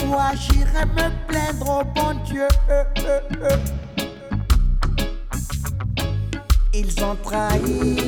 fois j'irai me plaindre au bon Dieu. Ils ont trahi